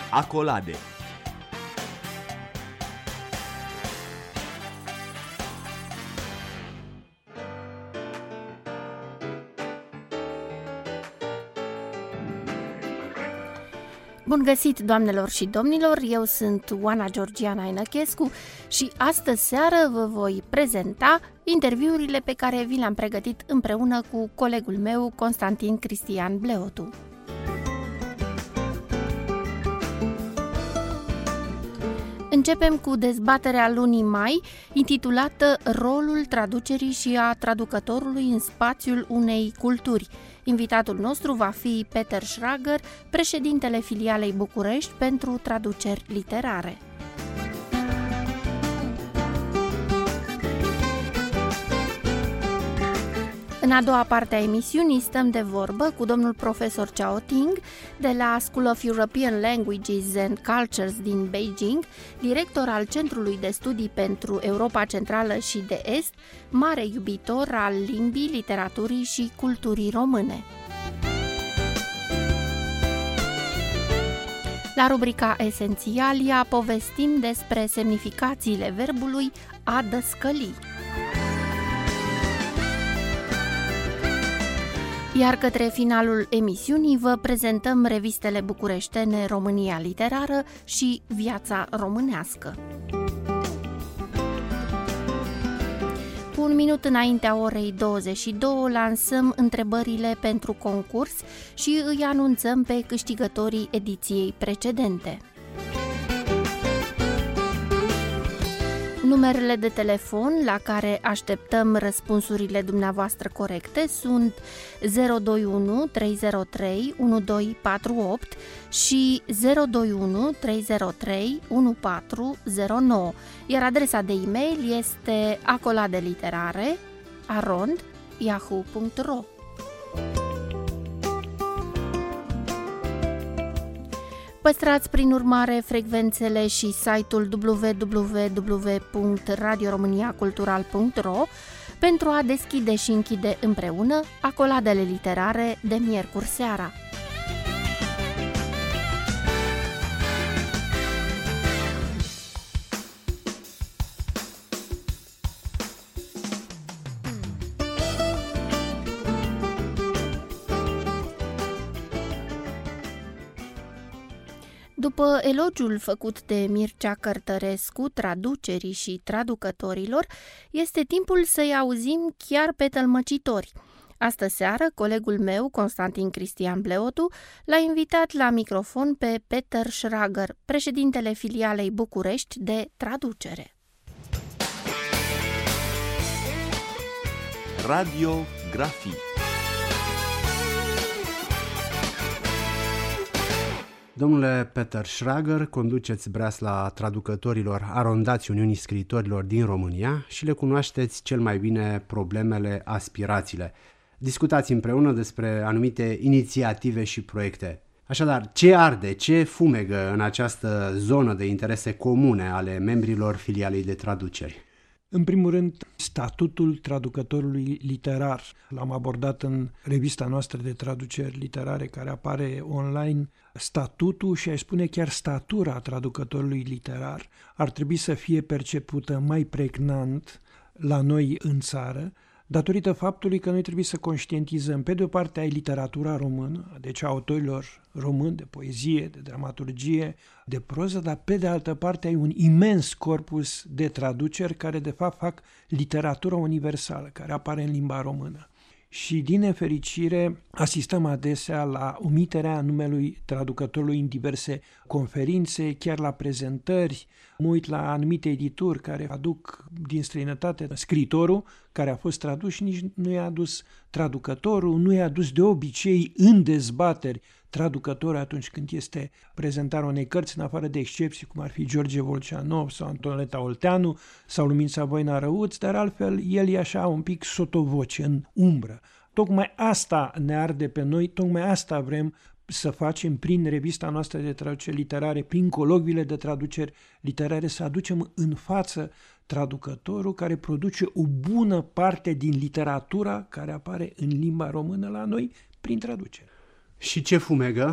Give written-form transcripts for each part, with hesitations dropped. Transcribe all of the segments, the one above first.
Acolade. Bun găsit, doamnelor și domnilor, eu sunt Oana Georgiana Enăchescu și astăzi seară vă voi prezenta interviurile pe care vi le-am pregătit împreună cu colegul meu, Constantin Cristian Bleotu. Începem cu dezbaterea lunii mai, intitulată Rolul traducerii și a traducătorului în spațiul unei culturi. Invitatul nostru va fi Peter Schrager, președintele filialei București pentru traduceri literare. În a doua parte a emisiunii stăm de vorbă cu domnul profesor Chao Ting de la School of European Languages and Cultures din Beijing, director al Centrului de Studii pentru Europa Centrală și de Est, mare iubitor al limbii, literaturii și culturii române. La rubrica Esențialia povestim despre semnificațiile verbului a dăscăli. Iar către finalul emisiunii vă prezentăm revistele bucureștene România Literară și Viața Românească. Cu un minut înaintea orei 22 lansăm întrebările pentru concurs și îi anunțăm pe câștigătorii ediției precedente. Numerele de telefon la care așteptăm răspunsurile dumneavoastră corecte sunt 021 303 1248 și 021 303 1409, iar adresa de e-mail este acoladeliterare@yahoo.ro. Păstrați prin urmare frecvențele și site-ul www.radioromaniacultural.ro pentru a deschide și închide împreună acoladele literare de miercuri seara. După elogiul făcut de Mircea Cărtărescu traducerii și traducătorilor, este timpul să-i auzim chiar pe tălmăcitori. Astă seară, colegul meu, Constantin Cristian Bleotu, l-a invitat la microfon pe Peter Schrager, președintele filialei București de traducere. Radiografii. Domnule Peter Schrager, conduceți breasla traducătorilor arondați Uniunii Scriitorilor din România și le cunoașteți cel mai bine problemele, aspirațiile. Discutați împreună despre anumite inițiative și proiecte. Așadar, ce arde, ce fumegă în această zonă de interese comune ale membrilor filialei de traduceri? În primul rând, statutul traducătorului literar. L-am abordat în revista noastră de traduceri literare care apare online. Statutul și aș spune chiar statura traducătorului literar ar trebui să fie percepută mai pregnant la noi în țară, datorită faptului că noi trebuie să conștientizăm, pe de o parte, ai literatura română, deci autorilor români de poezie, de dramaturgie, de proză, dar pe de altă parte ai un imens corpus de traduceri care de fapt fac literatura universală, care apare în limba română. Și din nefericire asistăm adesea la omiterea numelui traducătorului în diverse conferințe, chiar la prezentări. Mă uit la anumite edituri care aduc din străinătate scriitorul care a fost tradus și nici nu i-a adus traducătorul, nu i-a adus de obicei în dezbateri traducătorul atunci când este prezentarea unei cărți, în afară de excepții, cum ar fi George Volceanov sau Antoneta Olteanu sau Lumința Voina Răuț, dar altfel el e așa un pic sotovoce, în umbră. Tocmai asta ne arde pe noi, tocmai asta vrem să facem prin revista noastră de traduceri literare, prin colocviile de traduceri literare, să aducem în față traducătorul care produce o bună parte din literatura care apare în limba română la noi prin traducere. Și ce fumegă?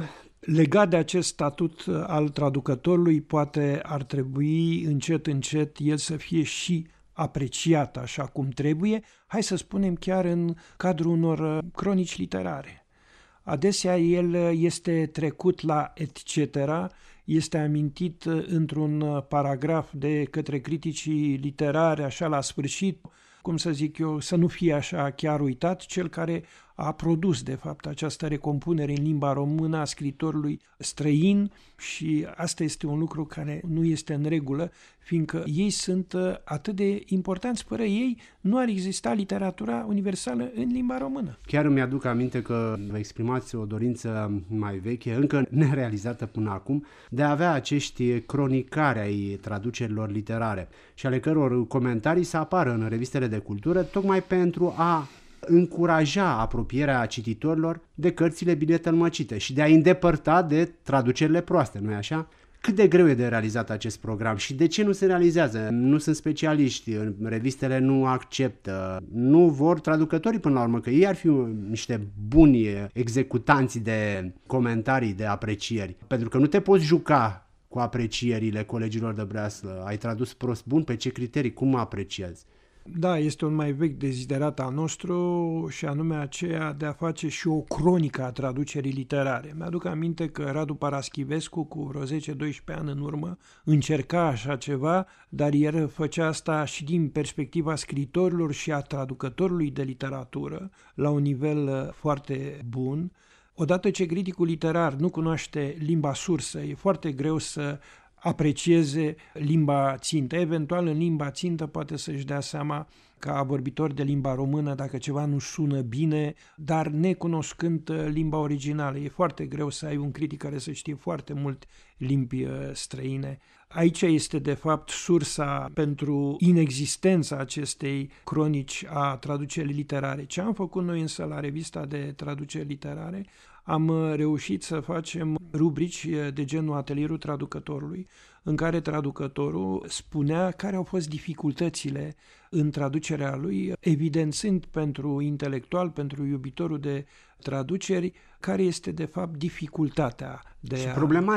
Legat de acest statut al traducătorului, poate ar trebui încet el să fie și apreciat așa cum trebuie, hai să spunem chiar în cadrul unor cronici literare. Adesea el este trecut la etc., este amintit într-un paragraf de către criticii literare, așa la sfârșit, cum să zic eu, să nu fie așa chiar uitat, cel care a produs, de fapt, această recompunere în limba română a scriitorului străin și asta este un lucru care nu este în regulă, fiindcă ei sunt atât de importanți, fără ei nu ar exista literatura universală în limba română. Chiar îmi aduc aminte că vă exprimați o dorință mai veche, încă nerealizată până acum, de a avea acești cronicari ai traducerilor literare și ale căror comentarii să apară în revistele de cultură, tocmai pentru a încuraja apropierea cititorilor de cărțile bine tălmăcite și de a îndepărta de traducerile proaste, nu-i așa? Cât de greu e de realizat acest program și de ce nu se realizează? Nu sunt specialiști, revistele nu acceptă, nu vor traducătorii până la urmă, că ei ar fi niște buni executanți de comentarii, de aprecieri. Pentru că nu te poți juca cu aprecierile colegilor de breaslă. Ai tradus prost, bun, pe ce criterii, cum apreciezi? Da, este un mai vechi deziderat al nostru și anume aceea de a face și o cronică a traducerii literare. Mi-aduc aminte că Radu Paraschivescu, cu vreo 10-12 ani în urmă, încerca așa ceva, dar el făcea asta și din perspectiva scriitorilor și a traducătorului de literatură, la un nivel foarte bun. Odată ce criticul literar nu cunoaște limba sursă, e foarte greu să aprecieze limba țintă. Eventual, în limba țintă poate să-și dea seama, ca vorbitor de limba română, dacă ceva nu sună bine, dar necunoscând limba originală. E foarte greu să ai un critic care să știe foarte mult limbi străine. Aici este, de fapt, sursa pentru inexistența acestei cronici a traducerii literare. Ce am făcut noi însă la revista de traduceri literare? Am reușit să facem rubrici de genul Atelierul Traducătorului, în care traducătorul spunea care au fost dificultățile în traducerea lui, evidențând pentru intelectual, pentru iubitorul de traduceri, care este de fapt dificultatea și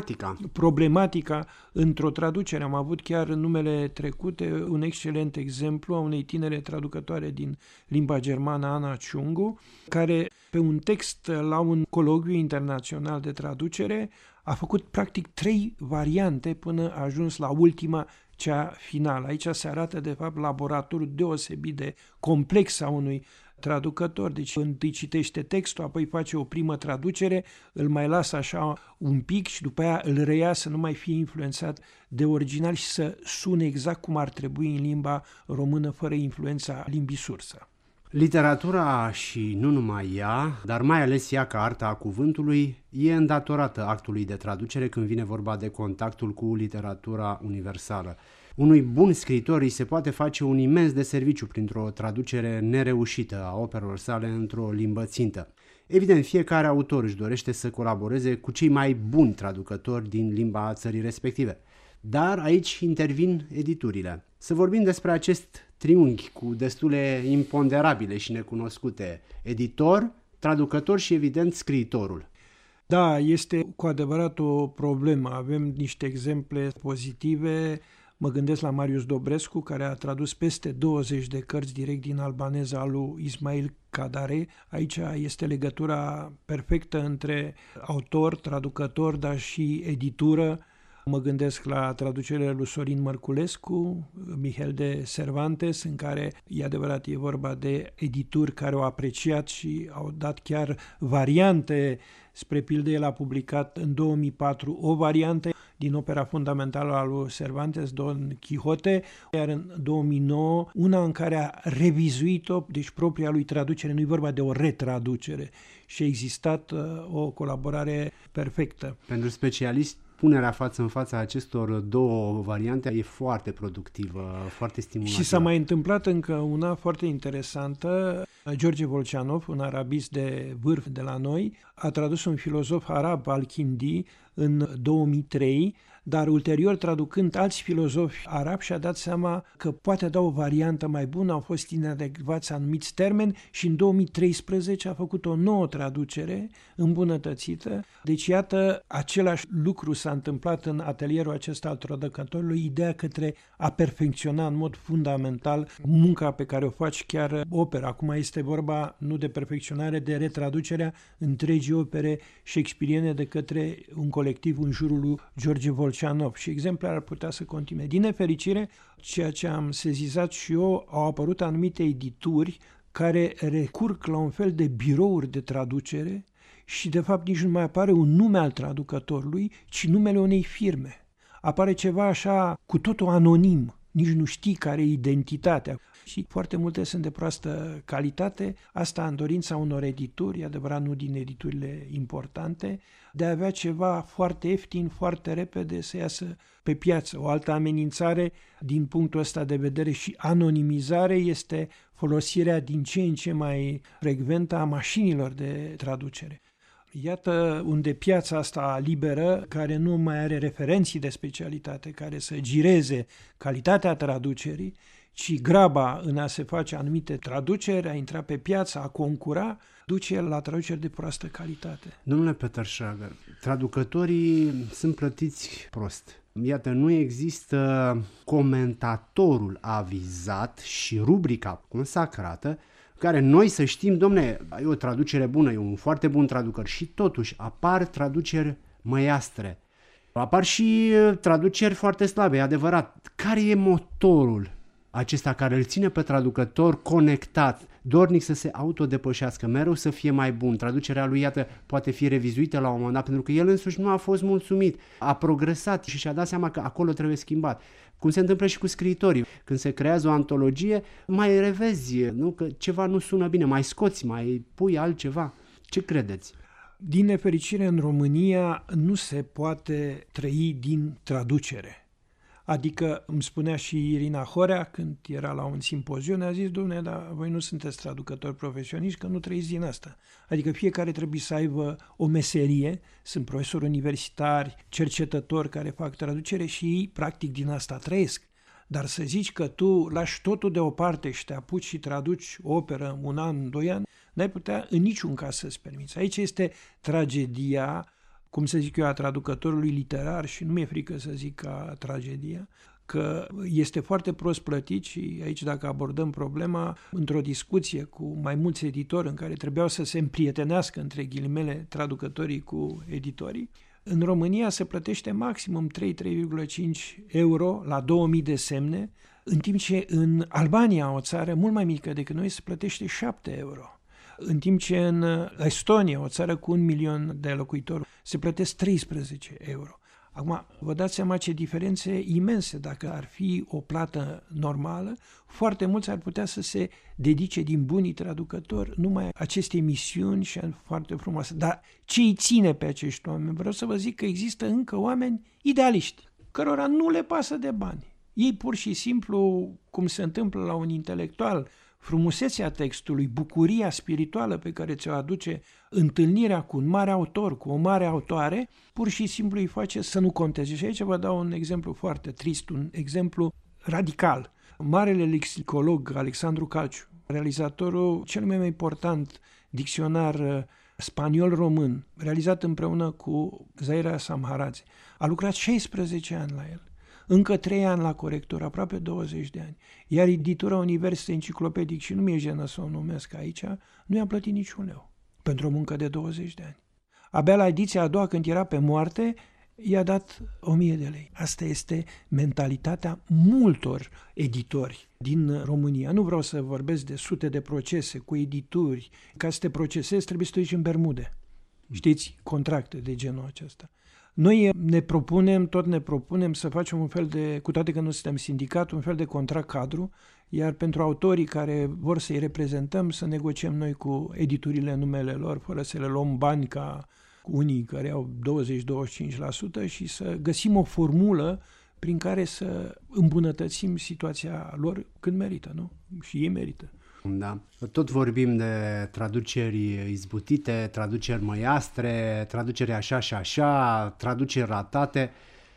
problematica într-o traducere. Am avut chiar în numele trecute un excelent exemplu a unei tinere traducătoare din limba germană, Ana Ciungu, care pe un text la un colocviu internațional de traducere a făcut practic 3 variante până a ajuns la ultima, cea finală. Aici se arată de fapt laboratorul deosebit de complex a unui traducător. Deci întâi citește textul, apoi face o primă traducere, îl mai lasă așa un pic și după aia îl reia să nu mai fie influențat de original și să sune exact cum ar trebui în limba română, fără influența limbii sursă. Literatura și nu numai ea, dar mai ales ea ca arta a cuvântului, e îndatorată actului de traducere când vine vorba de contactul cu literatura universală. Unui bun scriitor îi se poate face un imens de serviciu printr-o traducere nereușită a operelor sale într-o limbă țintă. Evident, fiecare autor își dorește să colaboreze cu cei mai buni traducători din limba țării respective. Dar aici intervin editurile. Să vorbim despre acest triunghi cu destule imponderabile și necunoscute: editor, traducător și, evident, scriitorul. Da, este cu adevărat o problemă. Avem niște exemple pozitive. Mă gândesc la Marius Dobrescu, care a tradus peste 20 de cărți direct din albaneză al lui Ismail Kadare. Aici este legătura perfectă între autor, traducător, dar și editură. Mă gândesc la traducerea lui Sorin Mărculescu, Miguel de Cervantes, în care, e adevărat, e vorba de edituri care au apreciat și au dat chiar variante. Spre pildă, el a publicat în 2004 o variantă din opera fundamentală a lui Cervantes, Don Quixote, iar în 2009 una în care a revizuit-o, deci propria lui traducere, nu e vorba de o retraducere, și a existat o colaborare perfectă. Pentru specialiști, punerea față în fața acestor două variante e foarte productivă, foarte stimulată. Și s-a mai întâmplat încă una foarte interesantă. George Volcianov, un arabist de vârf de la noi, a tradus un filozof arab, Al-Kindi, în 2003, dar ulterior, traducând alți filozofi arabi, și-a dat seama că poate da o variantă mai bună, au fost inadecvați anumiți termeni și în 2013 a făcut o nouă traducere îmbunătățită. Deci, iată, același lucru s-a întâmplat în atelierul acesta al traducătorului, ideea către a perfecționa în mod fundamental munca pe care o faci, chiar opera. Acum este vorba nu de perfecționare, de retraducerea întregii opere shakespeariene de către un colectiv în jurul lui George Volcianov, și exemplele ar putea să continue. Din nefericire, ceea ce am sezizat și eu, au apărut anumite edituri care recurg la un fel de birouri de traducere și de fapt nici nu mai apare un nume al traducătorului, ci numele unei firme. Apare ceva așa cu totul anonim, nici nu știi care e identitatea. Și foarte multe sunt de proastă calitate, asta în dorința unor edituri, adevărat nu din editurile importante, de a avea ceva foarte ieftin, foarte repede să iasă pe piață. O altă amenințare din punctul ăsta de vedere și anonimizare este folosirea din ce în ce mai frecventă a mașinilor de traducere. Iată unde piața asta liberă, care nu mai are referenții de specialitate, care să gireze calitatea traducerii, ci graba în a se face anumite traduceri, a intra pe piață, a concura, duce la traduceri de proastă calitate. Domnule Peter Schrager, traducătorii sunt plătiți prost. Iată, nu există comentatorul avizat și rubrica consacrată care noi să știm, domne, e o traducere bună, e un foarte bun traducător, și totuși apar traduceri măiastre. Apar și traduceri foarte slabe, e adevărat. Care e motorul acesta care îl ține pe traducător conectat, dornic să se autodepășească, mereu să fie mai bun? Traducerea lui, iată, poate fi revizuită la un moment dat, pentru că el însuși nu a fost mulțumit, a progresat și și-a dat seama că acolo trebuie schimbat. Cum se întâmplă și cu scriitorii. Când se creează o antologie, mai revezi, nu? Că ceva nu sună bine, mai scoți, mai pui altceva. Ce credeți? Din nefericire, în România nu se poate trăi din traducere. Adică îmi spunea și Irina Horea când era la un simpozion, ne-a zis: dom'le, dar voi nu sunteți traducători profesioniști, că nu trăiți din asta. Adică fiecare trebuie să aibă o meserie, sunt profesori universitari, cercetători care fac traducere și ei practic din asta trăiesc. Dar să zici că tu lași totul deoparte și te apuci și traduci o operă un an, 2 ani, n-ai putea în niciun caz să-ți permiți. Aici este tragedia, cum să zic eu, a traducătorului literar, și nu mi-e frică să zic ca tragedia, că este foarte prost plătit. Și aici, dacă abordăm problema într-o discuție cu mai mulți editori în care trebuiau să se împrietenească, între ghilimele, traducătorii cu editorii, în România se plătește maximum 3,5 euro la 2000 de semne, în timp ce în Albania, o țară mult mai mică decât noi, se plătește 7 euro. În timp ce în Estonia, o țară cu 1 milion de locuitori, se plătesc 13 euro. Acum, vă dați seama ce diferențe imense. Dacă ar fi o plată normală, foarte mulți ar putea să se dedice din bunii traducători numai aceste misiuni și foarte frumoase. Dar ce îi ține pe acești oameni? Vreau să vă zic că există încă oameni idealiști, cărora nu le pasă de bani. Ei pur și simplu, cum se întâmplă la un intelectual, frumusețea textului, bucuria spirituală pe care ți-o aduce întâlnirea cu un mare autor, cu o mare autoare, pur și simplu îi face să nu conteze. Și aici vă dau un exemplu foarte trist, un exemplu radical. Marele lexicolog Alexandru Calciu, realizatorul cel mai important dicționar spaniol-român, realizat împreună cu Zaira Samharadze, a lucrat 16 ani la el. Încă 3 ani la corectură, aproape 20 de ani. Iar editura Univers Enciclopedic, și nu mi-e jenă să o numesc aici, nu i-a plătit niciun leu pentru o muncă de 20 de ani. Abia la ediția a doua, când era pe moarte, i-a dat 1000 de lei. Asta este mentalitatea multor editori din România. Nu vreau să vorbesc de sute de procese cu edituri. Ca să te procesezi, trebuie să te duci în Bermude. Știți, contracte de genul acesta. Noi ne propunem să facem un fel de, cu toate că nu suntem sindicat, un fel de contract cadru, iar pentru autorii care vor să-i reprezentăm, să negociem noi cu editurile numele lor, fără să le luăm bani ca unii care au 20-25% și să găsim o formulă prin care să îmbunătățim situația lor când merită, nu? Și ei merită. Da. Tot vorbim de traduceri izbutite, traduceri măiastre, traduceri așa și așa, traduceri ratate.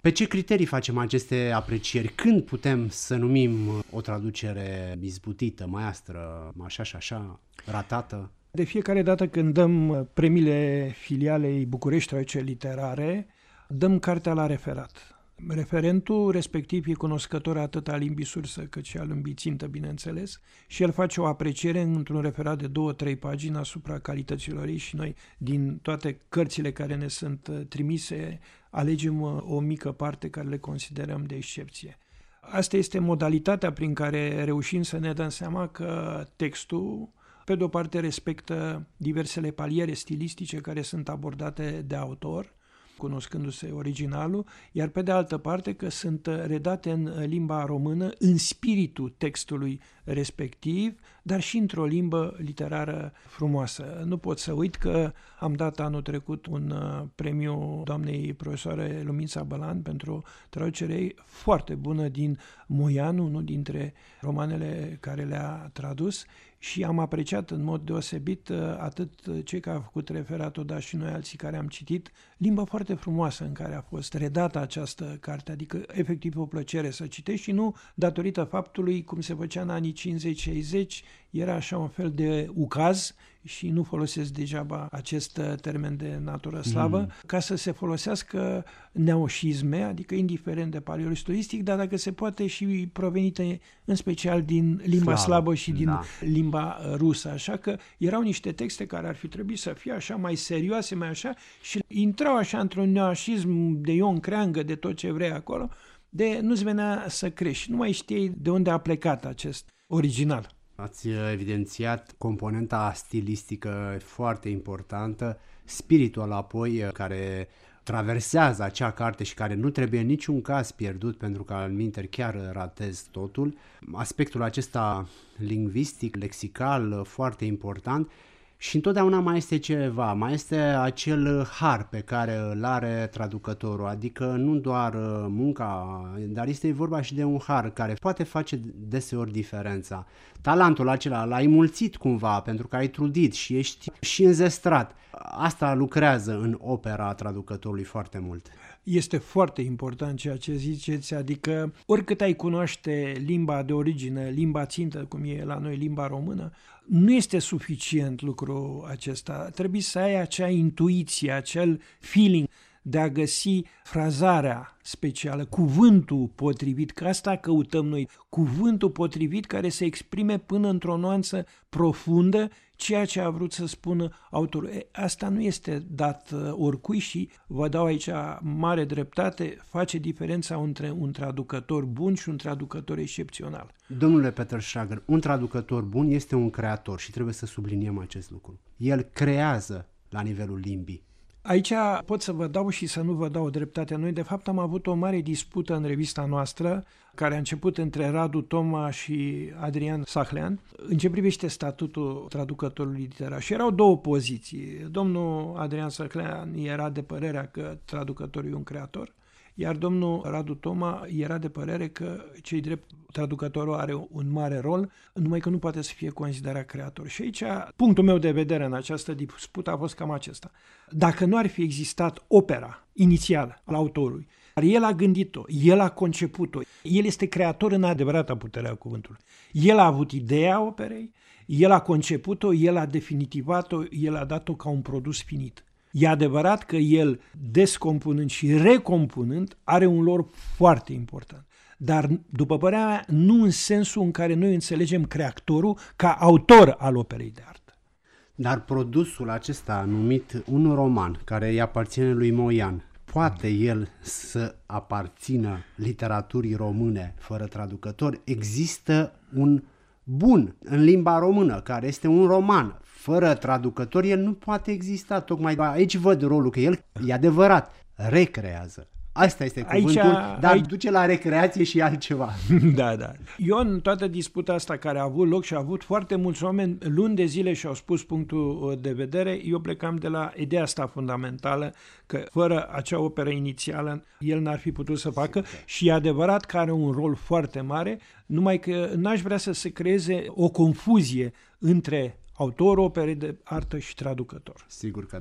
Pe ce criterii facem aceste aprecieri? Când putem să numim o traducere izbutită, maestră, așa și așa, ratată? De fiecare dată când dăm premiile filialei București Traduceri Literare, dăm cartea la referat. Referentul respectiv e cunoscător atât al limbii sursă cât și al limbii țintă, bineînțeles, și el face o apreciere într-un referat de 2-3 pagini asupra calităților ei și noi, din toate cărțile care ne sunt trimise, alegem o mică parte care le considerăm de excepție. Asta este modalitatea prin care reușim să ne dăm seama că textul, pe de o parte, respectă diversele paliere stilistice care sunt abordate de autor, cunoscându-se originalul, iar pe de altă parte că sunt redate în limba română, în spiritul textului respectiv, dar și într-o limbă literară frumoasă. Nu pot să uit că am dat anul trecut un premiu doamnei profesoare Lumința Bălan pentru o traducere foarte bună din Moian, unul dintre romanele care le-a tradus, și am apreciat în mod deosebit atât cei care au făcut referatul, dar și noi alții care am citit, limba foarte frumoasă în care a fost redată această carte, adică efectiv o plăcere să citești și nu datorită faptului, cum se făcea în anii 50-60, era așa un fel de ucaz și nu folosesc degeaba acest termen de natură slavă, ca să se folosească neoșisme, adică indiferent de paliul istoristic, dar dacă se poate și provenite în special din limba slavă și din limba rusă. Așa că erau niște texte care ar fi trebuit să fie așa mai serioase, mai așa, și intrau așa într-un neoșism de Ion Creangă, de tot ce vrei acolo, de nu-ți venea să crești. Nu mai știi de unde a plecat acest original. Ați evidențiat componenta stilistică foarte importantă, spiritul apoi care traversează acea carte și care nu trebuie în niciun caz pierdut, pentru că alminteri chiar ratez totul. Aspectul acesta lingvistic, lexical, foarte important. Și întotdeauna mai este ceva, mai este acel har pe care îl are traducătorul, adică nu doar munca, dar este vorba și de un har care poate face deseori diferența. Talentul acela l-ai mulțit cumva pentru că ai trudit și ești și înzestrat. Asta lucrează în opera traducătorului foarte mult. Este foarte important ceea ce ziceți, adică oricât ai cunoaște limba de origine, limba țintă, cum e la noi limba română, nu este suficient lucrul acesta. Trebuie să ai acea intuiție, acel feeling de a găsi frazarea specială, cuvântul potrivit, că asta căutăm noi, cuvântul potrivit care să exprime până într-o nuanță profundă ceea ce a vrut să spună autorul. Asta nu este dat oricui și vă dau aici mare dreptate, face diferența între un traducător bun și un traducător excepțional. Domnule Peter Schrager, un traducător bun este un creator și trebuie să subliniem acest lucru. El creează la nivelul limbii. Aici pot să vă dau și să nu vă dau dreptate. Noi, de fapt, am avut o mare dispută în revista noastră, care a început între Radu Toma și Adrian Sahlean, în ce privește statutul traducătorului literar. Și erau două poziții. Domnul Adrian Sahlean era de părerea că traducătorul e un creator, iar domnul Radu Toma era de părere că cei drept traducătorul are un mare rol, numai că nu poate să fie considerat creator. Și aici punctul meu de vedere în această dispută a fost cam acesta. Dacă nu ar fi existat opera inițială al autorului, dar el a gândit-o, el a conceput-o, el este creator în adevărata putere a cuvântului. El a avut ideea operei, el a conceput-o, el a definitivat-o, el a dat-o ca un produs finit. E adevărat că el, descompunând și recompunând, are un rol foarte important. Dar, după părerea mea, nu în sensul în care noi înțelegem creatorul ca autor al operei de artă. Dar produsul acesta, numit un roman, care îi aparține lui Moian, poate el să aparțină literaturii române fără traducător? Există un bun în limba română, care este un roman. Fără traducător, el nu poate exista. Tocmai aici văd rolul, că el, e adevărat, recrează. Asta este cuvântul, dar duce la recreație și altceva. Da. Eu, în toată disputa asta care a avut loc și a avut foarte mulți oameni luni de zile și au spus punctul de vedere, eu plecam de la ideea asta fundamentală, că fără acea operă inițială el n-ar fi putut să facă și e adevărat că are un rol foarte mare, numai că n-aș vrea să se creeze o confuzie între autor operei de artă și traducător. Sigur că da.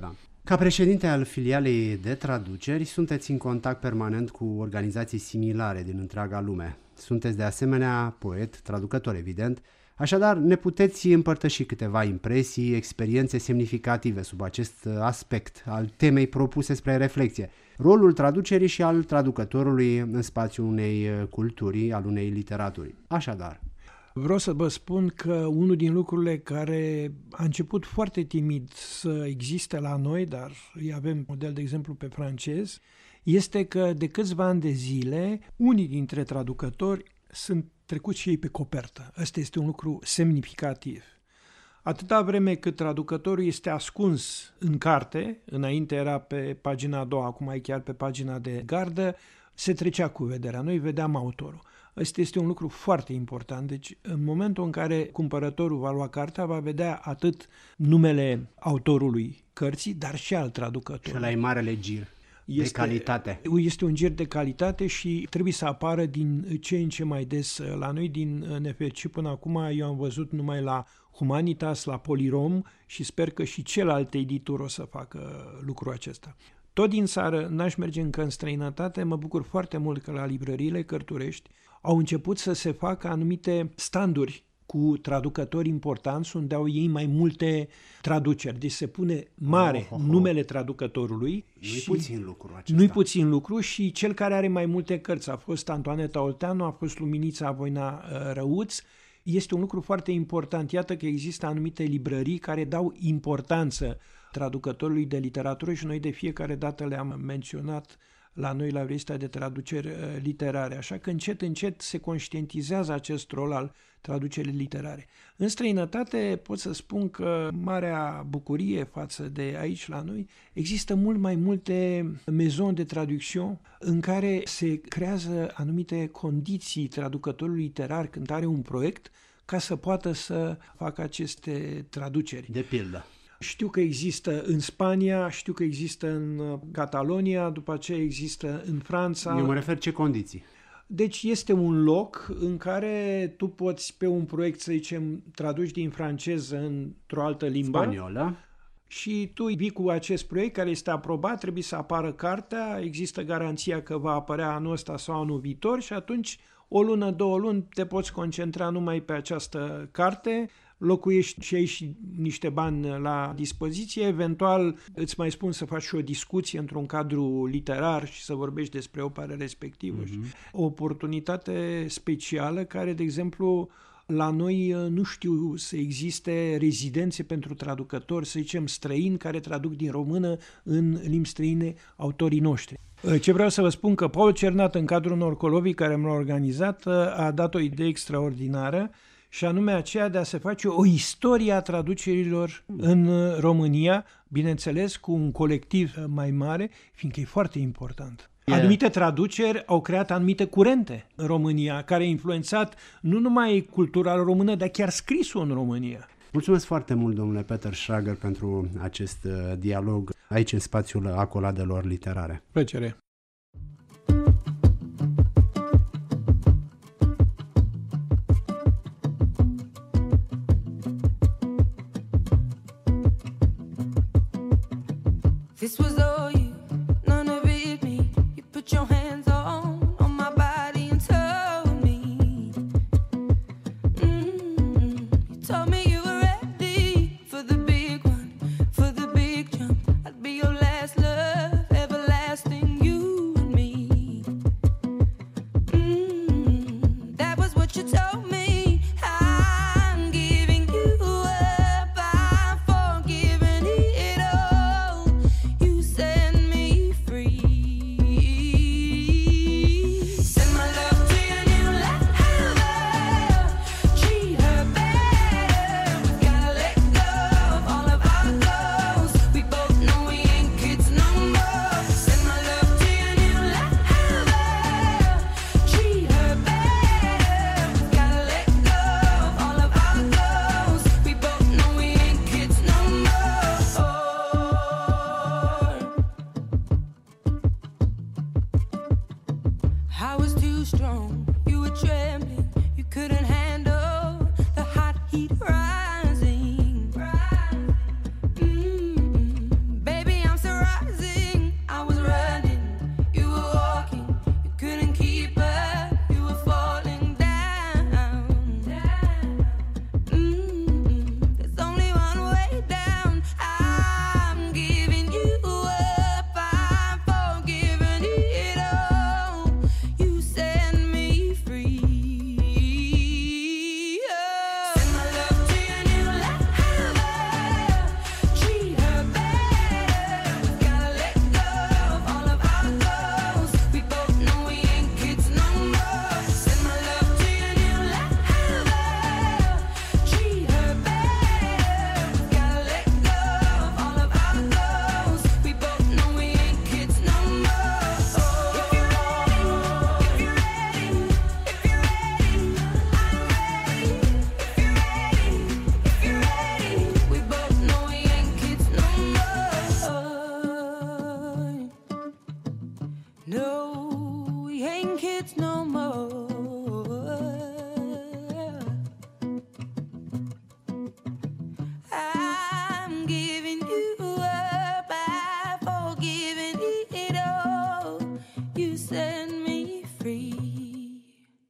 Ca președinte al filialei de traduceri, sunteți în contact permanent cu organizații similare din întreaga lume. Sunteți de asemenea poet, traducător evident, așadar ne puteți împărtăși câteva impresii, experiențe semnificative sub acest aspect al temei propuse spre reflexie, rolul traducerii și al traducătorului în spațiul unei culturi, al unei literaturi. Așadar, vreau să vă spun că unul din lucrurile care a început foarte timid să existe la noi, dar îi avem model de exemplu pe francez, este că de câțiva ani de zile, unii dintre traducători sunt trecuți și ei pe copertă. Ăsta este un lucru semnificativ. Atâta vreme cât traducătorul este ascuns în carte, înainte era pe pagina a doua, acum e chiar pe pagina de gardă, se trecea cu vederea. Noi vedeam autorul. Ăsta este un lucru foarte important. Deci, în momentul în care cumpărătorul va lua cartea, va vedea atât numele autorului cărții, dar și al traducătorului. Și ăla e marele gir de calitate. Este un gir de calitate și trebuie să apară din ce în ce mai des la noi. Din nefericire până acum eu am văzut numai la Humanitas, la Polirom și sper că și celelalte edituri o să facă lucrul acesta. Tot din țară, n-aș merge încă în străinătate, mă bucur foarte mult că la librăriile cărturești au început să se facă anumite standuri cu traducători importanți, unde au ei mai multe traduceri. Deci se pune mare numele traducătorului. Nu-i puțin lucru acesta. Nu-i puțin lucru și cel care are mai multe cărți. A fost Antoaneta Olteanu, a fost Luminița Voina Răuț. Este un lucru foarte important. Iată că există anumite librării care dau importanță traducătorului de literatură și noi de fiecare dată le-am menționat la noi la revista de traduceri literare. Așa că încet se conștientizează acest rol al traducerii literare. În străinătate pot să spun că marea bucurie față de aici la noi, există mult mai multe maisons de traduction în care se creează anumite condiții traducătorului literar când are un proiect ca să poată să facă aceste traduceri. De pildă. Știu că există în Spania, știu că există în Catalonia, după aceea există în Franța. Eu mă refer ce condiții. Deci este un loc în care tu poți pe un proiect, să zicem, traduci din franceză într-o altă limbă. Spaniolă. Și tu vii cu acest proiect care este aprobat, trebuie să apară cartea, există garanția că va apărea anul ăsta sau anul viitor și atunci o lună, 2 luni te poți concentra numai pe această carte, locuiești și ai și niște bani la dispoziție, eventual îți mai spun să faci și o discuție într-un cadru literar și să vorbești despre opera respectivă. O oportunitate specială care, de exemplu, la noi nu știu să existe rezidențe pentru traducători, să zicem străini, care traduc din română în limbi străine autorii noștri. Ce vreau să vă spun că Paul Cernat, în cadrul Norcolovii care m-a organizat, a dat o idee extraordinară și anume aceea de a se face o istorie a traducerilor în România, bineînțeles cu un colectiv mai mare, fiindcă e foarte important. Anumite traduceri au creat anumite curente în România, care au influențat nu numai cultura română, dar chiar scrisul în România. Mulțumesc foarte mult, domnule Peter Schrager, pentru acest dialog aici în spațiul Acoladelor literare. Plăcere! This was all you, none of it me. You put your hands on my body and told me. You told me you were ready for the big one, for the big jump. I'd be your last love, everlasting, you and me. That was what you told me. I'm giving you up, I'm forgiving it all. You set me free. Send my love to your new lover. Treat her better. We gotta let go of all of our goals. We both know we ain't kids no more. Send my love to your new lover. Treat her better. We gotta let go of all of our goals. We both know we ain't kids no more. I was too strong, you were trembling, you couldn't handle the hot heat rising. Baby, I'm No, we ain't kids no more. I'm giving you up, I've forgiven it all. You set me free.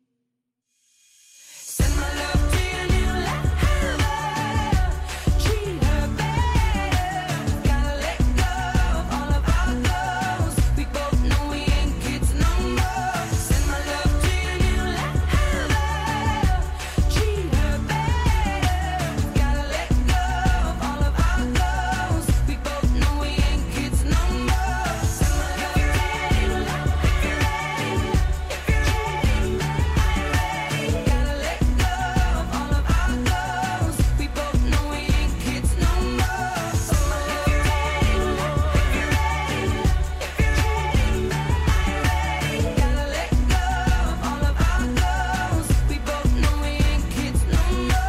Send my love to your new lover. Treat her better. Gotta let go of all of our goals. We both know we ain't kids no more. Send my love to your new lover. Treat her better. Gotta let go of all of our goals. We both know we ain't kids no more. Send my love to your new lover. If you're ready, if you're ready, I'm ready. Gotta let go of all of our goals. We both know we ain't kids no more. If you're ready, if you're ready, if you're ready, I'm ready. Gotta let go of all of our goals. We both know we ain't kids no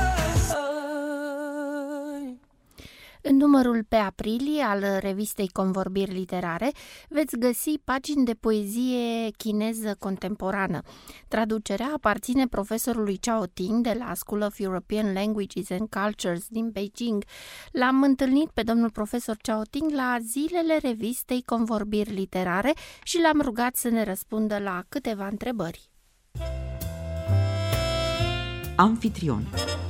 more. În numărul pe aprilie al revistei Convorbiri Literare veți găsi pagini de poezie chineză contemporană. Traducerea aparține profesorului Chao Ting de la School of European Languages and Cultures din Beijing. L-am întâlnit pe domnul profesor Chao Ting la zilele revistei Convorbiri Literare și l-am rugat să ne răspundă la câteva întrebări. Anfitrion.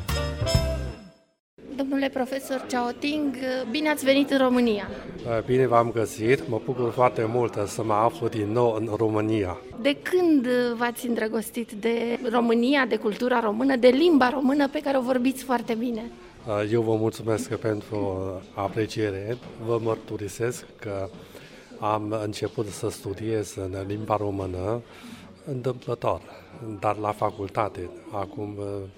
Domnule profesor Chao Ting, bine ați venit în România! Bine v-am găsit, mă bucur foarte mult să mă aflu din nou în România. De când v-ați îndrăgostit de România, de cultura română, de limba română pe care o vorbiți foarte bine? Eu vă mulțumesc pentru apreciere. Vă mărturisesc că am început să studiez în limba română întâmplător, dar la facultate, acum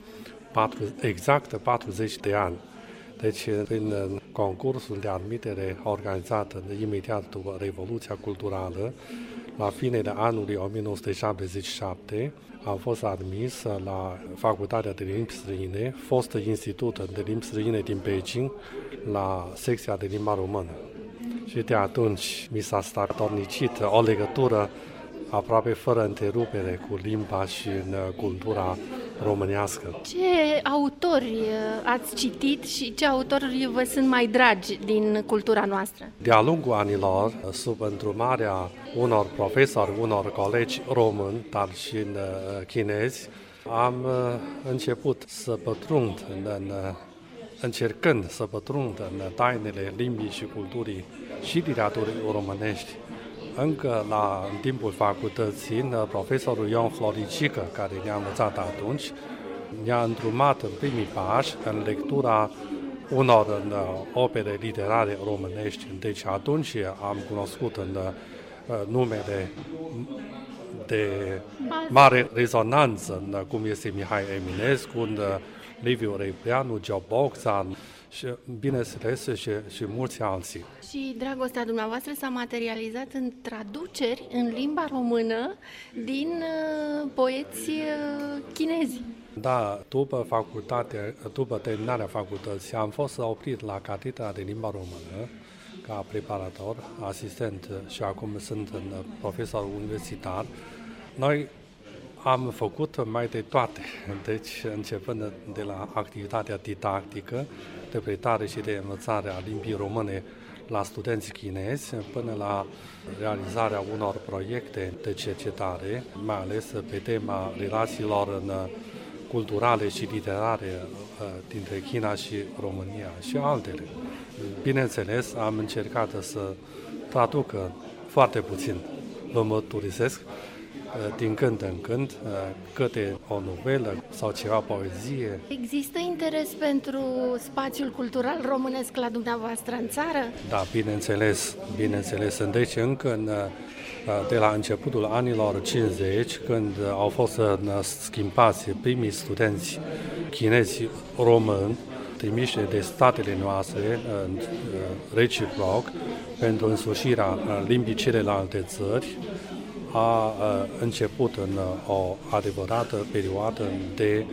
exact 40 de ani. Deci, prin concursul de admitere organizat imediat după Revoluția Culturală, la finele anului 1977, am fost admis la Facultatea de Limbi Străine, fostă institut de limbi străine din Beijing, la secția de limba română. Și de atunci mi s-a statornicit o legătură aproape fără întrerupere cu limba și în cultura românească. Ce autori ați citit și ce autori vă sunt mai dragi din cultura noastră? De-a lungul anilor, sub îndrumarea unor profesori, unor colegi români, dar și chinezi, am început să pătrund încercând să pătrund în tainele limbii și culturii și literaturii românești. Încă în timpul facultății, profesorul Ion Floricică, care ne-a învățat atunci, ne-a îndrumat în primii pași în lectura unor opere literare românești. Deci atunci am cunoscut în numele de mare rezonanță, cum este Mihai Eminescu, Liviu Repreanu, Geo Bogdan și, bineînțeles, și mulți alții. Și dragostea dumneavoastră s-a materializat în traduceri în limba română din poeți chinezi. Da, după terminarea facultății, am fost oprit la catedra de limba română ca preparator, asistent și acum sunt profesor universitar. Noi am făcut mai de toate, deci începând de la activitatea didactică, interpretare și de învățare a limbii române la studenți chinezi, până la realizarea unor proiecte de cercetare, mai ales pe tema relațiilor culturale și literare dintre China și România și altele. Bineînțeles, am încercat să traduc foarte puțin, vă mărturisesc, din când în când, câte o novelă sau ceva poezie. Există interes pentru spațiul cultural românesc la dumneavoastră în țară? Da, bineînțeles. Deci încă de la începutul anilor 50, când au fost schimbați primii studenți chinezi români, trimiși de statele noastre reciproc pentru însușirea limbii celelalte țări, a început în o adevărată perioadă de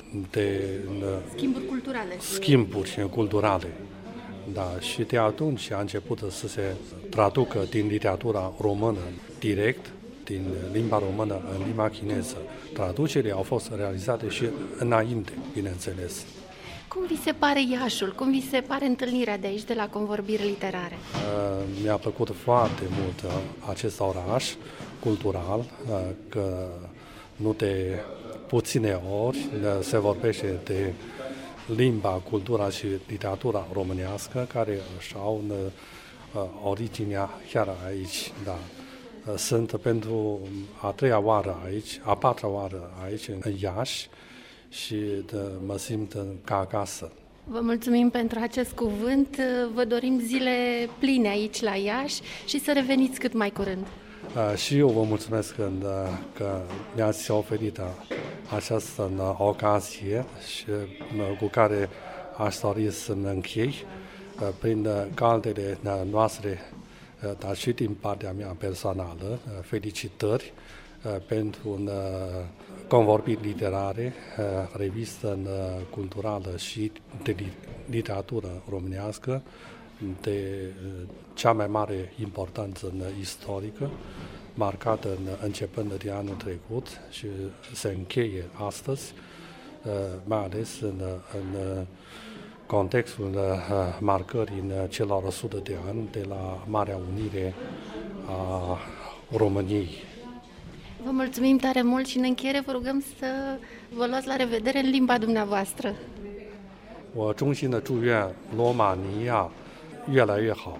schimburi culturale. Da, și de atunci a început să se traducă din literatura română direct din limba română în limba chineză. Traducerile au fost realizate și înainte, bineînțeles. Cum vi se pare Iașul? Cum vi se pare întâlnirea de aici, de la Convorbiri Literare? Mi-a plăcut foarte mult acest oraș cultural, că nu de puține ori se vorbește de limba, cultura și literatura românească, care își au originea chiar aici. Da. Sunt pentru a treia oară aici, a patra oară aici, în Iași, și mă simt ca acasă. Vă mulțumim pentru acest cuvânt, vă dorim zile pline aici la Iași și să reveniți cât mai curând. Și eu vă mulțumesc că mi-ați oferit această ocazie și cu care aș dori să-mi închei prin caldele noastre, dar și din partea mea personală, felicitări pentru Convorbiri Literare, revistă culturală și de literatură românească, de cea mai mare importanță istorică, marcată începând de anul trecut și se încheie astăzi, mai ales în contextul marcării în celor 100 de ani de la Marea Unire a României. Vă mulțumim tare mult și în încheiere vă rugăm să vă luați la revedere în limba dumneavoastră. 我衷心的祝愿罗马尼亚越来越好，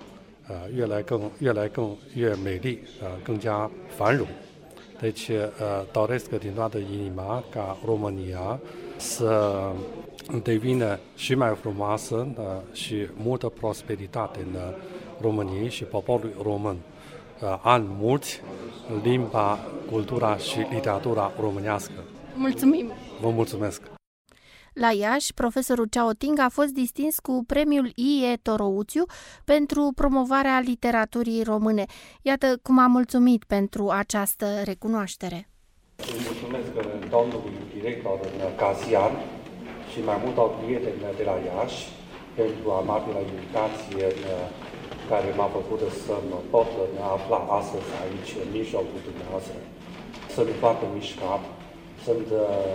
越美丽，更加繁荣。Deci doresc din toată inima ca România să devină și mai frumoasă și multă prosperitate în României și poporul român. Ani mulți, limba, cultura și literatura românească. Mulțumim! Vă mulțumesc! La Iași, profesorul Ceao Ting a fost distins cu premiul I.E. Torouțiu pentru promovarea literaturii române. Iată cum a mulțumit pentru această recunoaștere. Îi mulțumesc domnului director Casian și mai multor prieteni de la Iași pentru amabilă invitație care m-a făcut să mă pot afla astăzi aici, în mijlocul dumneavoastră. Sunt foarte mișcat, sunt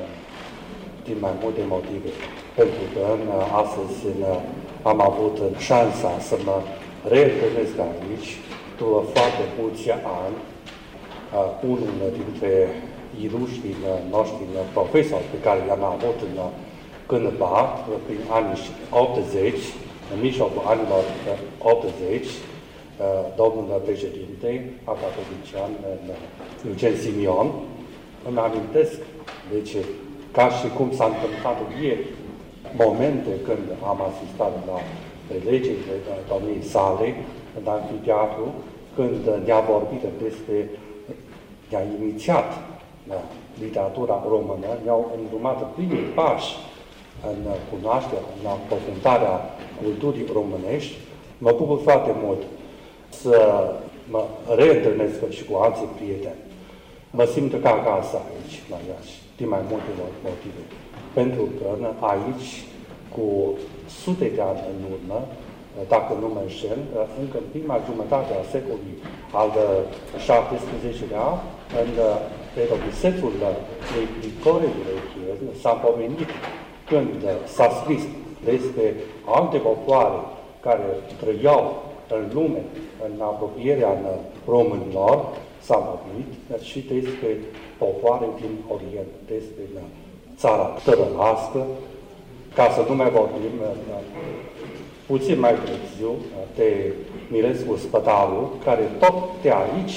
din mai multe motive, pentru că astăzi am avut șansa să mă reîntâlnesc aici după foarte mulți ani. Unul dintre iluștrii noștri profesori pe care i-am avut cândva, prin anii 80, în mijlocul anilor 80, domnul președinte academician Eugen Simion, îmi amintesc, deci, ca și cum s-a întâmplat ieri, momente când am asistat la prelegerile domniei sale în amfiteatru, când ne-a vorbit despre, ne-a inițiat literatura română, ne-au îndrumat primii pași în cunoașterea, în aprofundarea culturii românești. Mă bucur foarte mult să mă reîntâlnesc și cu alții prieteni. Mă simt ca acasă aici, la Iași, din mai multe motive. Pentru că aici, cu sute de ani în urmă, dacă nu mă înșel, încă în prima jumătate a secolului al XVII-lea, în Bisetul Grigore Rechier, s-a pomenit când s-a scris despre alte popoare care trăiau în lume, în apropierea românilor, s-a vorbit și despre popoare din Orient, despre țara tărălască, ca să nu mai vorbim puțin mai târziu de Mirescu Spătaru, care tot de aici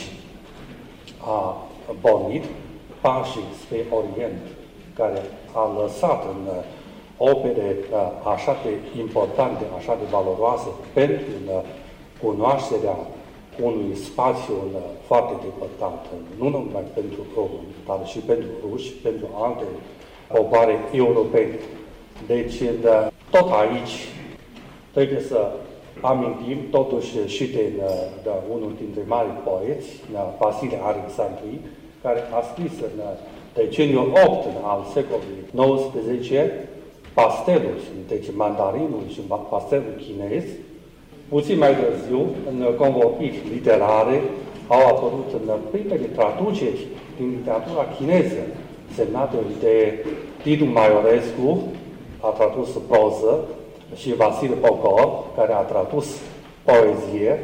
a pornit pașii spre Orient, care a lăsat în opere așa de importante, așa de valoroase pentru cunoașterea unui spațiu foarte depărtat, nu numai pentru români, dar și pentru ruși, pentru alte popoare europene. Deci, tot aici trebuie să amintim totuși și de unul dintre mari poeți, Vasile Alexandri, care a scris în deceniul 8 al secolului XIX pastelul, deci mandarinul și pastelul chinez. Puțin mai târziu, în convorbiri literare, au apărut în primele traduceri din literatura chineză, semnate de Titu Maiorescu, a tradus proză, și Vasile Bogor, care a tradus poezie,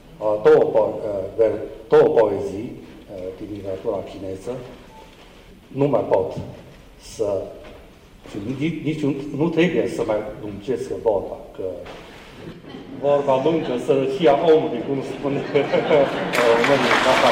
două poezii din literatura chineză. Nu mai pot să... Nici nu trebuie să mai lungesc vorba, că vorba lungă, sărăcia omului, cum spune românii.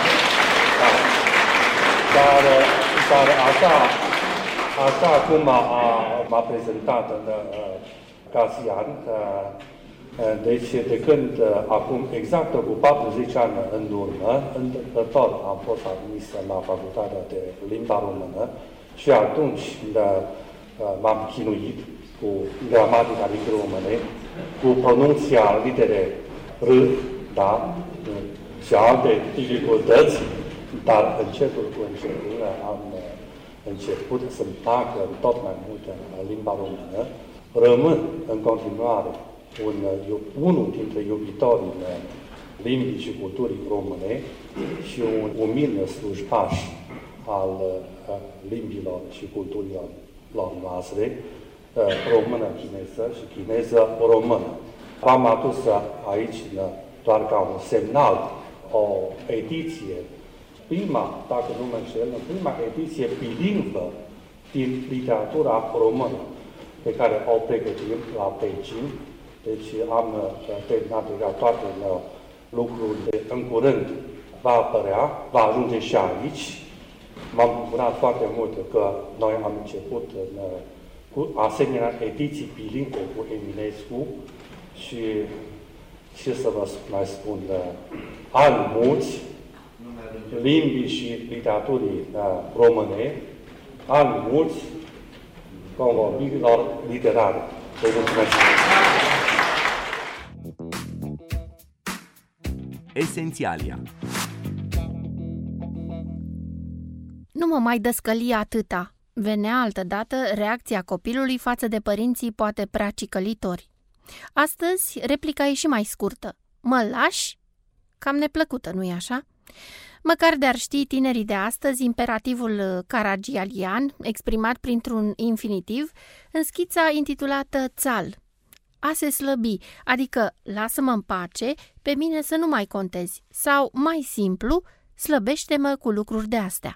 Dar așa cum m-a prezentat în Casian, deci de când acum exact cu 40 ani în urmă, întâmplător am fost admis la Facultatea de Limba Română și atunci m-am chinuit cu gramatica limbii române, cu pronunția literei R, da, și alte dificultăți, dar încetul cu încetul am început să-mi placă tot mai mult limba română. Rămân în continuare unul dintre iubitorii limbii și culturii române și un umil slujbaș al limbilor și culturilor noastre, română-chineză și chineză-română. V-am adus aici doar ca un semnal, o ediție, dacă nu mă înșel, prima ediție bilingvă din literatura română, pe care o pregătim la Beijing. Deci am terminat toate lucrurile. În curând va apărea, va ajunge și aici. M-am bucurat foarte mult că noi am început cu asemenea ediții bilingve cu Eminescu și ce să vă mai spun, ani mulți, limbii și literaturii române, ani mulți, convorbirilor literare. Vă mulțumesc! Esențialia. Nu mă mai dăscăli atâta. Venea altădată reacția copilului față de părinții poate prea cicălitori. Astăzi, replica e și mai scurtă. Mă lași? Cam neplăcută, nu-i așa? Măcar de-ar ști tinerii de astăzi imperativul caragialian, exprimat printr-un infinitiv, în schița intitulată țal. A se slăbi, adică lasă-mă în pace, pe mine să nu mai contezi, sau, mai simplu, slăbește-mă cu lucruri de astea.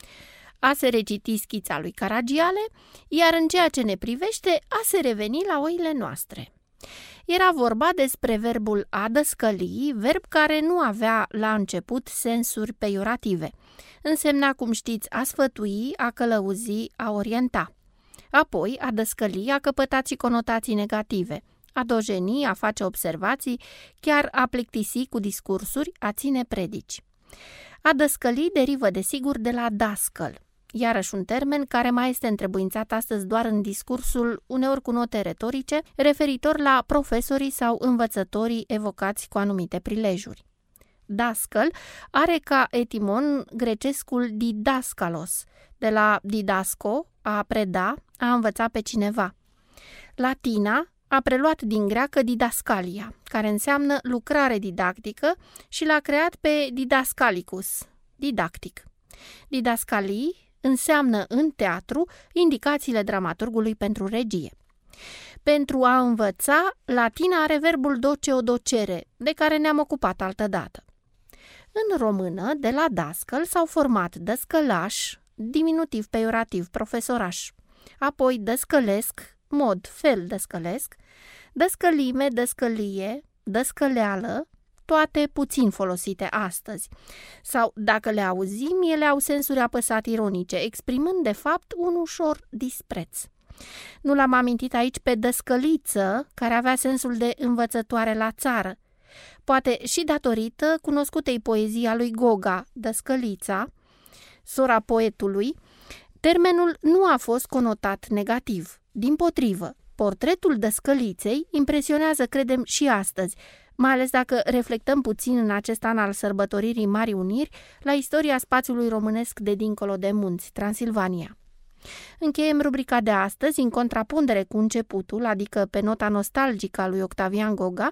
A se reciti schița lui Caragiale, iar în ceea ce ne privește, a se reveni la oile noastre. Era vorba despre verbul a dăscăli, verb care nu avea la început sensuri peiorative. Însemna, cum știți, a sfătui, a călăuzi, a orienta. Apoi, a dăscăli a căpătat și conotații negative. A dojeni, a face observații, chiar a plictisi cu discursuri, a ține predici. A dăscăli derivă desigur de la dascăl, iarăși un termen care mai este întrebuințat astăzi doar în discursul, uneori cu note retorice, referitor la profesorii sau învățătorii evocați cu anumite prilejuri. Dascăl are ca etimon grecescul didascalos, de la didasco, a preda, a învăța pe cineva. Latina a preluat din greacă didascalia, care înseamnă lucrare didactică și l-a creat pe didascalicus, didactic. Didascalii înseamnă în teatru indicațiile dramaturgului pentru regie. Pentru a învăța, latina are verbul doceo docere, de care ne-am ocupat altădată. În română, de la dascăl s-au format dăscălaș, diminutiv peiorativ profesoraș, apoi dăscălesc, mod, fel dăscălesc, dăscălime, dăscălie, dăscăleală, toate puțin folosite astăzi. Sau, dacă le auzim, ele au sensuri apăsat ironice, exprimând, de fapt, un ușor dispreț. Nu l-am amintit aici pe dăscăliță, care avea sensul de învățătoare la țară. Poate și datorită cunoscutei poezii a lui Goga, Dăscălița, sora poetului, termenul nu a fost conotat negativ. Dimpotrivă, portretul dăscăliței impresionează, credem, și astăzi, mai ales dacă reflectăm puțin în acest an al sărbătoririi Marii Uniri la istoria spațiului românesc de dincolo de munți, Transilvania. Încheiem rubrica de astăzi în contrapondere cu începutul, adică pe nota nostalgică a lui Octavian Goga,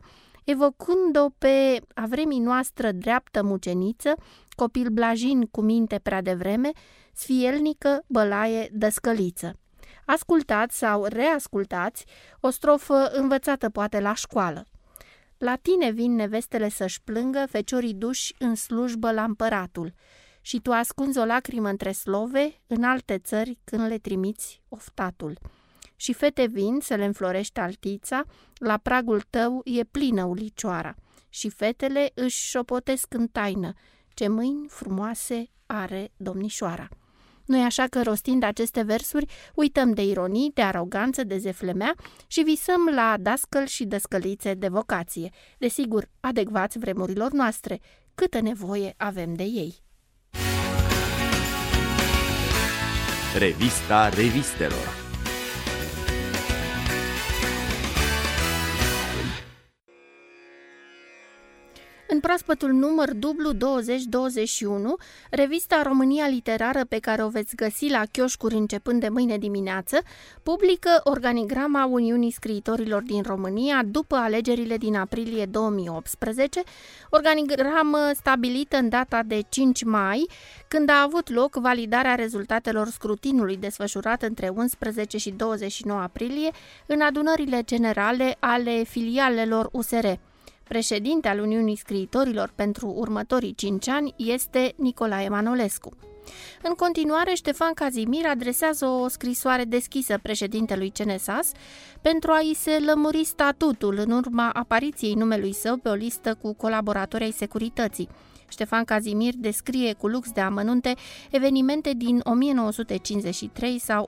evocând-o pe a vremii noastră dreaptă muceniță, copil blajin cu minte prea devreme, sfielnică, bălaie, dăscăliță. Ascultați sau reascultați o strofă învățată poate la școală. La tine vin nevestele să-și plângă, feciorii duși în slujbă la împăratul, și tu ascunzi o lacrimă între slove în alte țări când le trimiți oftatul. Și fete vin să le înflorești altița, la pragul tău e plină ulicioara, și fetele își șopotesc în taină, ce mâini frumoase are domnișoara. Nu-i așa că, rostind aceste versuri, uităm de ironii, de aroganță, de zeflemea și visăm la dascăl și dăscălițe de vocație, desigur, adecvați vremurilor noastre, câtă nevoie avem de ei. Revista revistelor. În proaspătul număr dublu 2021, revista România Literară, pe care o veți găsi la chioșcuri începând de mâine dimineață, publică organigrama Uniunii Scriitorilor din România după alegerile din aprilie 2018, organigramă stabilită în data de 5 mai, când a avut loc validarea rezultatelor scrutinului desfășurat între 11 și 29 aprilie în adunările generale ale filialelor USR. Președinte al Uniunii Scriitorilor pentru următorii 5 ani este Nicolae Manolescu. În continuare, Ștefan Cazimir adresează o scrisoare deschisă președintelui CNSAS pentru a-i se lămuri statutul în urma apariției numelui său pe o listă cu colaboratori ai securității. Ștefan Cazimir descrie cu lux de amănunte evenimente din 1953 sau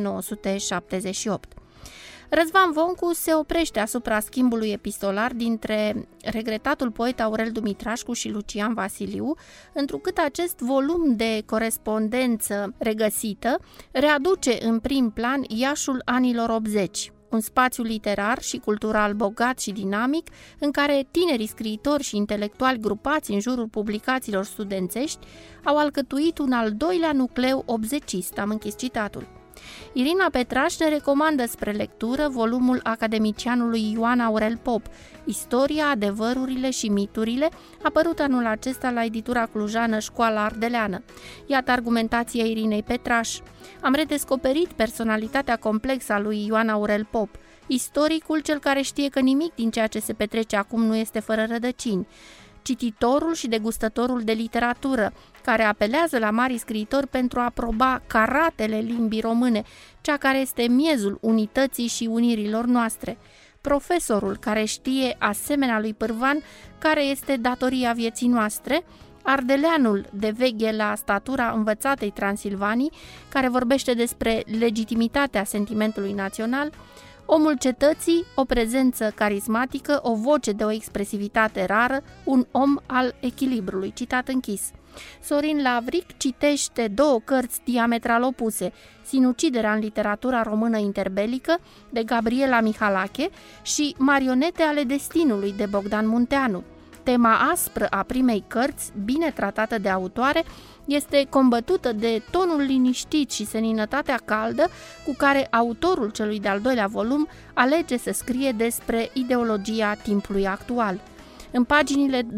1978. Răzvan Voncu se oprește asupra schimbului epistolar dintre regretatul poet Aurel Dumitrașcu și Lucian Vasiliu, întrucât acest volum de corespondență regăsită readuce în prim plan Iașul anilor 80, un spațiu literar și cultural bogat și dinamic, în care tinerii scriitori și intelectuali grupați în jurul publicațiilor studențești au alcătuit un al doilea nucleu obzecist, am închis citatul. Irina Petraș ne recomandă spre lectură volumul academicianului Ioan Aurel Pop, Istoria, adevărurile și miturile, apărut anul acesta la editura clujană Școala Ardeleană. Iată argumentația Irinei Petraș. Am redescoperit personalitatea complexă a lui Ioan Aurel Pop, istoricul cel care știe că nimic din ceea ce se petrece acum nu este fără rădăcini, cititorul și degustătorul de literatură, care apelează la mari scriitori pentru a proba caratele limbii române, cea care este miezul unității și unirilor noastre, profesorul care știe, asemenea lui Pârvan, care este datoria vieții noastre, ardeleanul de veghe la statura învățatei Transilvanii, care vorbește despre legitimitatea sentimentului național, omul cetății, o prezență carismatică, o voce de o expresivitate rară, un om al echilibrului. Citat închis. Sorin Lavric citește două cărți diametral opuse, Sinuciderea în literatura română interbelică, de Gabriela Mihalache, și Marionete ale destinului, de Bogdan Munteanu. Tema aspră a primei cărți, bine tratată de autoare, este combătută de tonul liniștit și seninătatea caldă cu care autorul celui de-al doilea volum alege să scrie despre ideologia timpului actual. În paginile 12-13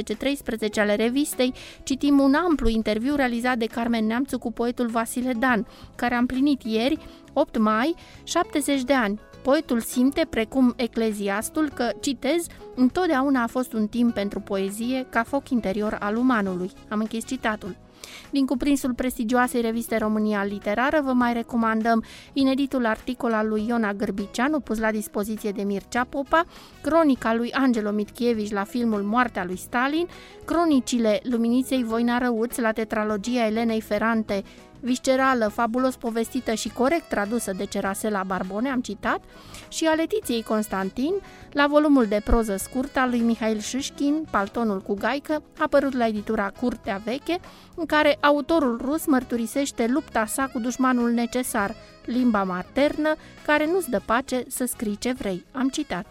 ale revistei citim un amplu interviu realizat de Carmen Neamțu cu poetul Vasile Dan, care a împlinit ieri, 8 mai, 70 de ani. Poetul simte, precum Ecleziastul, că, citez, întotdeauna a fost un timp pentru poezie ca foc interior al umanului. Am închis citatul. Din cuprinsul prestigioasei reviste România Literară vă mai recomandăm ineditul articol al lui Iona Gârbicianu, pus la dispoziție de Mircea Popa, cronica lui Angelo Mitchievici la filmul Moartea lui Stalin, cronicile Luminiței Voina Răuț la tetralogia Elenei Ferrante, viscerală, fabulos povestită și corect tradusă de Cerasela Barbone, am citat, și a Letiției Constantin, la volumul de proză scurtă al lui Mihail Șișkin, Paltonul cu gaică, apărut la editura Curtea Veche, în care autorul rus mărturisește lupta sa cu dușmanul necesar, limba maternă, care nu-ți dă pace să scrii ce vrei. Am citat.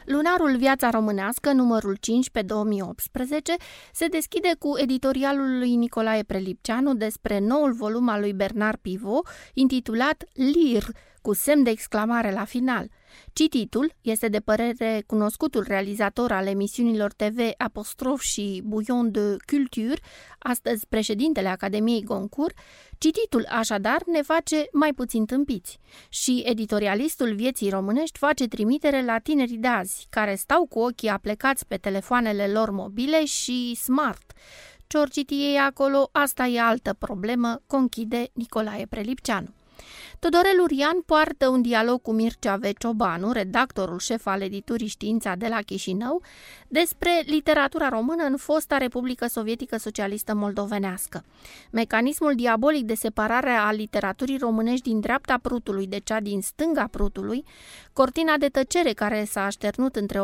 Lunarul Viața Românească, numărul 5 pe 2018, se deschide cu editorialul lui Nicolae Prelipceanu despre noul volum al lui Bernard Pivot, intitulat Lir, cu semn de exclamare la final. Cititul este de părere cunoscutul realizator al emisiunilor TV Apostrof și Bouillon de Culture, astăzi președintele Academiei Goncourt. Cititul, așadar, ne face mai puțin tâmpiți. Și editorialistul Vieții Românești face trimitere la tinerii de azi, care stau cu ochii aplecați pe telefoanele lor mobile și smart. Ce-or citi ei acolo, asta e altă problemă, conchide Nicolae Prelipceanu. Tudorel Urian poartă un dialog cu Mircea V. Ciobanu, redactorul șef al editurii Știința de la Chișinău, despre literatura română în fosta Republică Sovietică Socialistă Moldovenească. Mecanismul diabolic de separare a literaturii românești din dreapta prutului de cea din stânga prutului, cortina de tăcere care s-a așternut între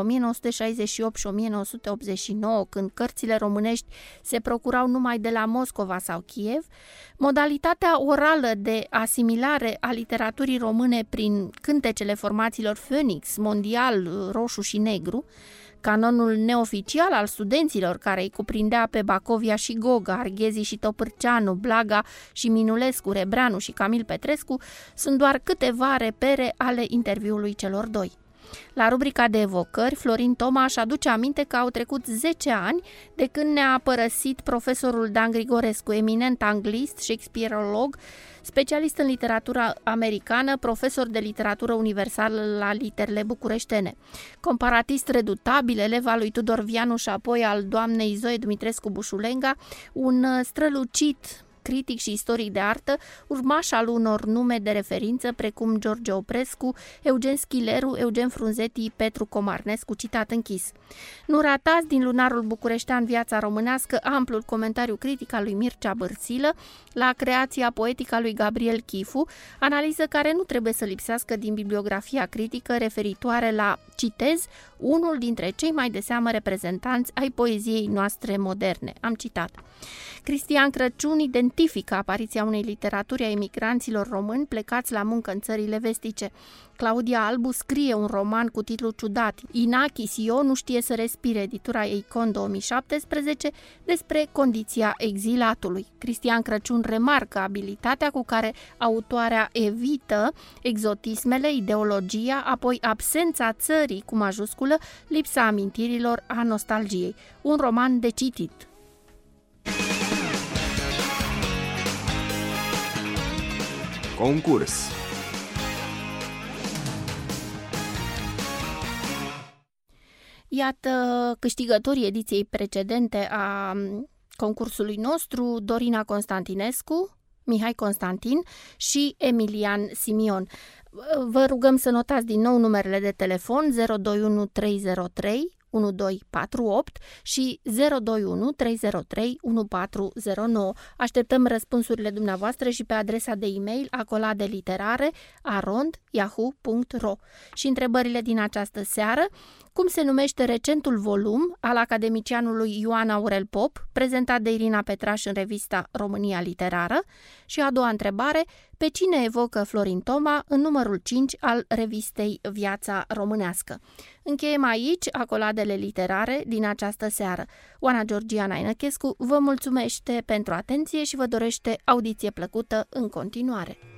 1968 și 1989, când cărțile românești se procurau numai de la Moscova sau Kiev, modalitatea orală de asimilare a literaturii române prin cântecele formațiilor Phoenix, Mondial, Roșu și Negru, canonul neoficial al studenților care îi cuprindea pe Bacovia și Goga, Arghezi și Topârceanu, Blaga și Minulescu, Rebreanu și Camil Petrescu, sunt doar câteva repere ale interviului celor doi. La rubrica de evocări, Florin Toma își aduce aminte că au trecut 10 ani de când ne-a părăsit profesorul Dan Grigorescu, eminent anglist, shakespearolog, specialist în literatura americană, profesor de literatură universală la literele bucureștene. Comparatist redutabil, elev al lui Tudor Vianu și apoi al doamnei Zoe Dumitrescu Bușulenga, un strălucit critic și istoric de artă, urmaș al unor nume de referință precum George Oprescu, Eugen Schileru, Eugen Frunzeti, Petru Comarnescu, citat închis. Nu ratați din lunarul bucureștean Viața Românească amplul comentariu critic al lui Mircea Bârțilă la creația poetică a lui Gabriel Chifu, analiză care nu trebuie să lipsească din bibliografia critică referitoare la, citez, unul dintre cei mai de seamă reprezentanți ai poeziei noastre moderne. Am citat. Cristian Crăciun identifică apariția unei literaturi a emigranților români plecați la muncă în țările vestice. Claudia Albu scrie un roman cu titlu ciudat, Inachis Io nu știe să respire, editura Eicon 2017, despre condiția exilatului. Cristian Crăciun remarcă abilitatea cu care autoarea evită exotismele, ideologia, apoi absența țării cu majusculă, lipsa amintirilor, a nostalgiei. Un roman de citit. Concurs. Iată câștigătorii ediției precedente a concursului nostru, Dorina Constantinescu, Mihai Constantin și Emilian Simion. Vă rugăm să notați din nou numerele de telefon 021 303 1248 și 021 303 1409. Așteptăm răspunsurile dumneavoastră și pe adresa de e-mail acoladeliterare@yahoo.ro. Și întrebările din această seară: cum se numește recentul volum al academicianului Ioan Aurel Pop, prezentat de Irina Petraș în revista România Literară? Și a doua întrebare: pe cine evocă Florin Toma în numărul 5 al revistei Viața Românească? Încheiem aici acoladele literare din această seară. Oana Georgiana Inăchescu vă mulțumește pentru atenție și vă dorește audiție plăcută în continuare.